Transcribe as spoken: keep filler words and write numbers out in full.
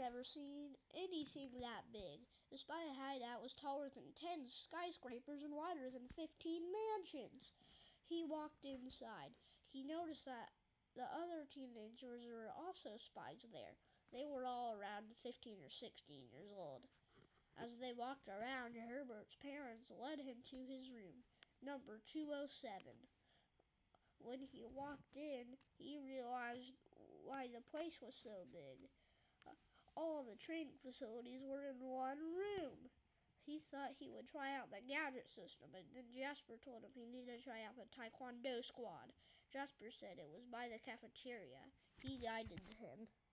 never seen anything that big. The spy hideout was taller than ten skyscrapers and wider than fifteen mansions. He walked inside. He noticed that the other teenagers were also spies there. They were all around fifteen or sixteen years old. As they walked around, Herbert's parents led him to his room, number two oh seven. When he walked in, he realized why the place was so big. All the training facilities were in one room. He thought he would try out the gadget system, and then Jasper told him he needed to try out the Taekwondo squad. Jasper said it was by the cafeteria. He guided him.